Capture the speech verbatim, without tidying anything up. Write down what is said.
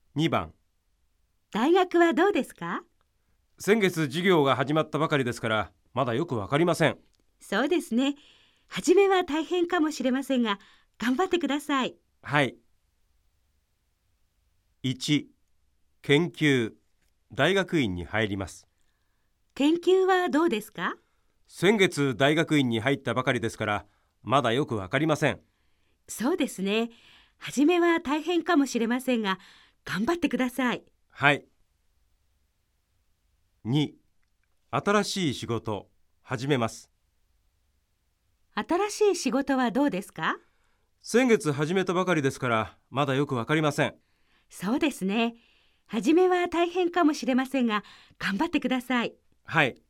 にばん、 大学はどうですか？ 先月授業が始まったばかりですからまだよくわかりません。 そうですね。初めは大変かもしれませんが、頑張ってください。 はい。いち、研究、大学院に入ります。 研究はどうですか？ 先月大学院に入ったばかりですからまだよくわかりません。 そうですね。初めは大変かもしれませんが、頑張ってください。 はい。に、新しい仕事、始めます。 新しい仕事はどうですか？ 先月始めたばかりですからまだよくわかりません。 そうですね。初めは大変かもしれませんが、頑張ってください。 はい。